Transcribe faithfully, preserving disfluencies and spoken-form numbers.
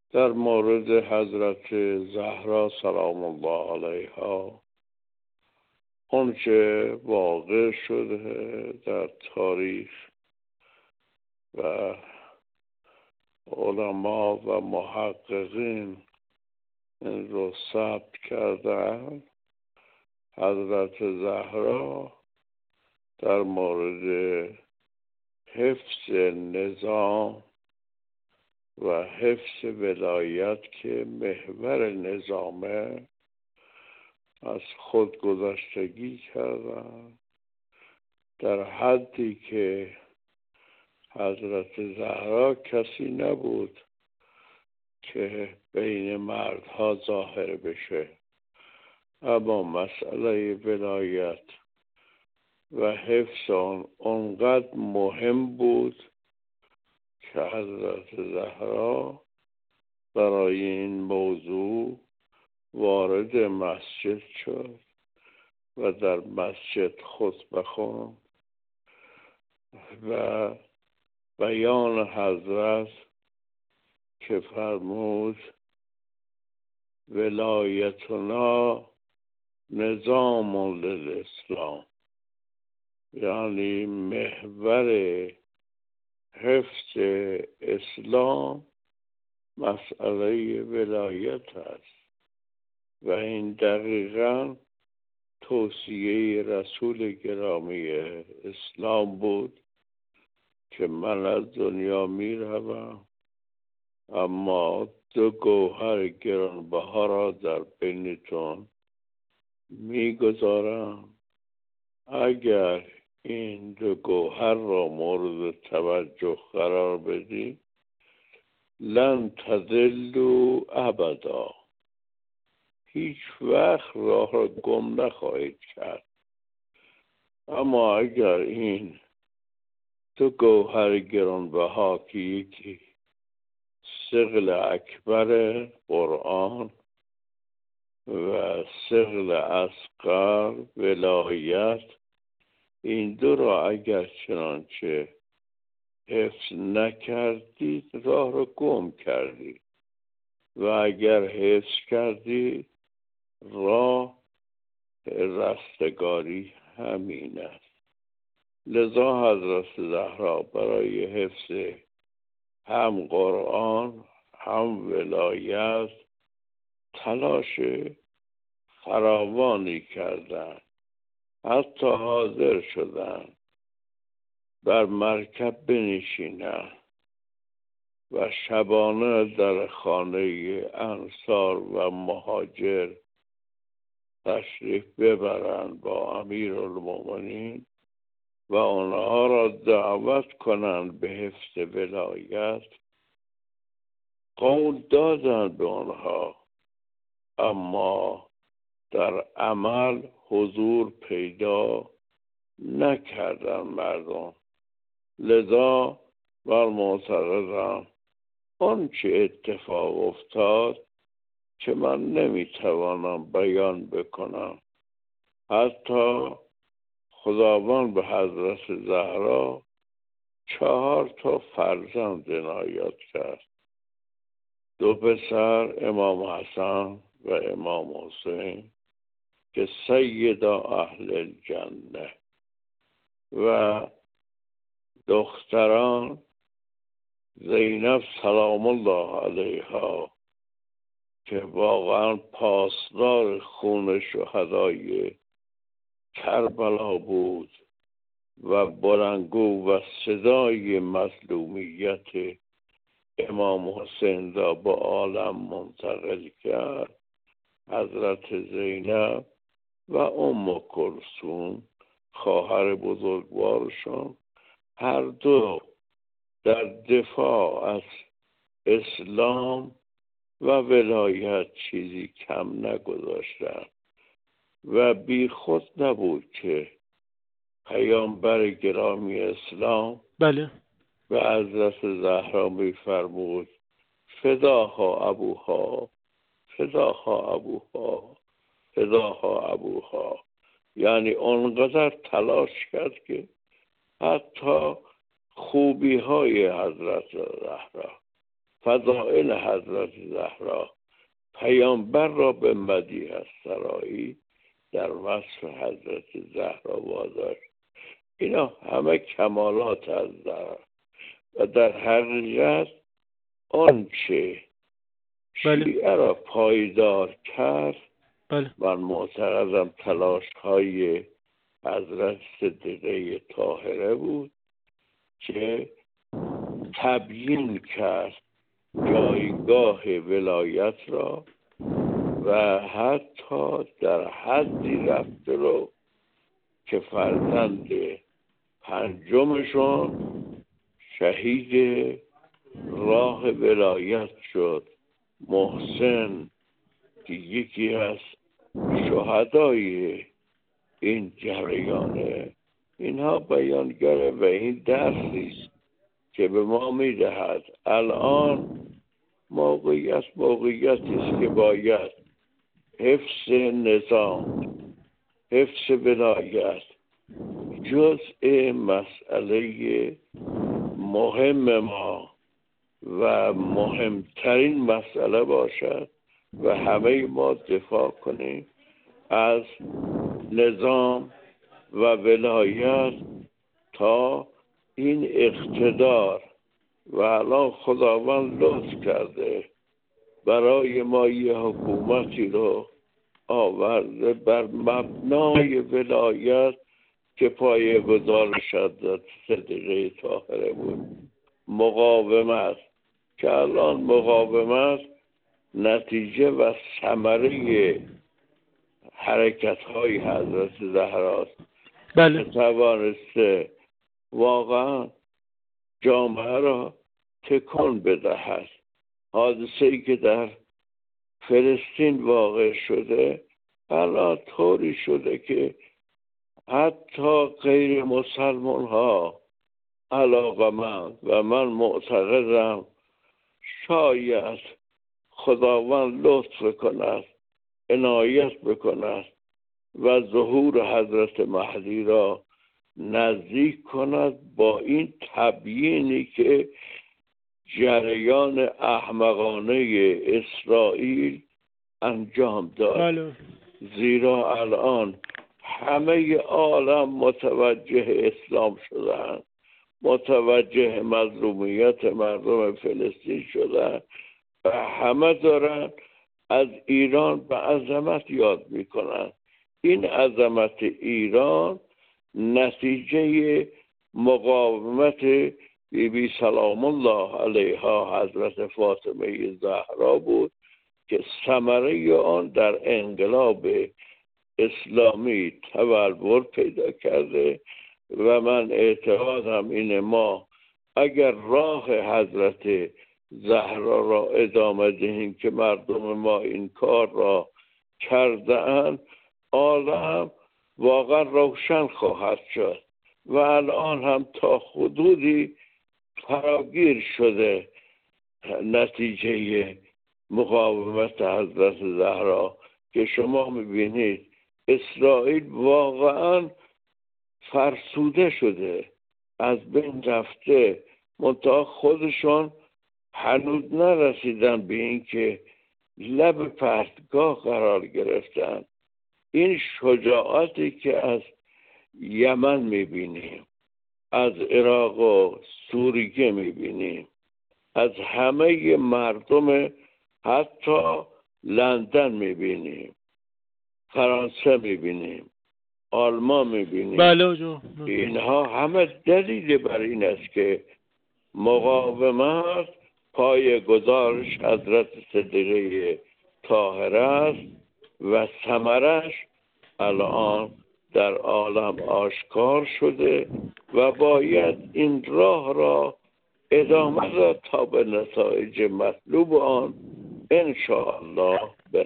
در مورد حضرت زهرا سلام الله علیها آنچه واقع شده در تاریخ و علما و محققین این رو ثبت کردن. حضرت زهرا در مورد حفظ نظام و حفظ ولایت که محور نظامه از خودگذشتگی کردن، در حدی که حضرت زهرا کسی نبود که بین مردها ظاهر بشه، اما مسئله ولایت و حفظ آن اونقدر مهم بود که حضرت زهرا برای این موضوع وارد مسجد شد و در مسجد خطبه خواند و بیان حضرت که فرمود ولایتنا نظام للاسلام، یعنی محور حفظ اسلام مسئله ولایت است و این دقیقاً توصیه رسول گرامی اسلام بود که من از دنیا می روم اما دو گوهر گرانبها را در بینتون می گذارم. اگر این دو گوهر را مورد توجه قرار بدید لن تضلوا ابدا، هیچ وقت راه را گم نخواهید کرد. اما اگر این دو گوهر گرانبها که یکی ثقل اکبر قرآن و ثقل اصغر ولایت، این دو را اگر چنانچه حفظ نکردید راه را گم کردید و اگر حفظ کردید راه رستگاری همین است. لذا حضرت زهرا برای حفظ هم قرآن هم ولایت تلاش فراوانی کردند، حتی حاضر شدند بر مرکب بنشینند و شبانه در خانه انصار و مهاجر تشریف ببرند با امیرالمومنین و آنها را دعوت کنند به حفظ ولایت. قول دادند به آنها اما در عمل حضور پیدا نکردند مردم. لذا بر معتقدم آنچه اتفاق افتاد که من نمیتوانم بیان بکنم. حتی خداوند به حضرت زهرا چهار تا فرزند عنایت کرد، دو پسر امام حسن و امام حسین که سیدا اهل الجنه و دختران زینب سلام الله علیها که واقعا پاسدار خون شهدای کربلا بود و بلندگو و صدای مظلومیت امام حسین را به عالم منتقل کرد. حضرت زینب و ام کلثوم خواهر بزرگوارشان هر دو در دفاع از اسلام و ولایت چیزی کم نگذاشتند و بی خود نبود که پیامبر گرامی اسلام بله و حضرت زهرا می‌فرمود فداها ابوها فداها ابوها فداها ابوها، یعنی اونقدر تلاش کرد که حتی خوبی های حضرت زهرا فضائل حضرت زهرا پیامبر را به مدیح از سرایی در وصف حضرت زهرا واداشت. اینا همه کمالات از زهرا و در حقیقت آنچه شیعه را پایدار کرد، بله. من معتقدم تلاش های حضرت صدیقه طاهره بود که تبیین کرد جایگاه ولایت را و حتی در حدی رفته رو که فرزند پنجمشون شهید راه ولایت شد، محسن که یکی از شهدای این جریانه. اینها بیانگره و این درسی است که به ما میدهد الان موقعیت موقعیتی است که باید حفظ نظام، حفظ ولایت جزء مسئله مهم ما و مهمترین مسئله باشد و همه ما دفاع کنیم از نظام و ولایت تا این اقتدار. و الان خداوند لطف کرده برای ما یه حکومتی رو آورده بر مبنای ولایت که پایه گذارش حضرت صدیقه طاهره بود. مقاومت که الان مقاومت نتیجه و ثمره حرکت های حضرت زهراست. بله. که توانسته واقعا جامعه را تکان بدهد. حادثه‌ای که در فلسطین واقع شده الان طوری شده که حتی غیر مسلمان ها علاقه‌مند و من معتقدم شاید خداوند لطف کند، عنایت بکند و ظهور حضرت مهدی را نزدیک کند با این تبیینی که جریان احمقانه اسرائیل انجام داد. بله. زیرا الان همه عالم متوجه اسلام شدند، متوجه مظلومیت مردم فلسطین شدند و همه دارن از ایران به عظمت یاد میکنن. این عظمت ایران نتیجه مقاومت بی بی سلام الله علیها حضرت فاطمه زهرا بود که ثمره آن در انقلاب اسلامی تبلور پیدا کرده و من اعتقادم اینه ما اگر راه حضرت زهرا را ادامه دهیم که مردم ما این کار را کرده‌اند، عالم واقعا روشن خواهد شد و الان هم تا حدودی فراگیر شده نتیجه مقاومت حضرت زهرا که شما میبینید اسرائیل واقعا فرسوده شده، از بین رفته، منتها خودشون هنوز نرسیدن به این که لب پرتگاه قرار گرفتن. این شجاعتی که از یمن میبینیم، از عراق و سوریه میبینیم، از همه مردم حتی لندن میبینیم، فرانسه میبینیم، آلمان میبینیم. بله جو. اینها همه دلیل بر این است که مقاومت پای گزارش حضرت صدیقه طاهره است و ثمرش الان در عالم آشکار شده و باید این راه را ادامه داد تا به نتایج مطلوب آن ان شاء الله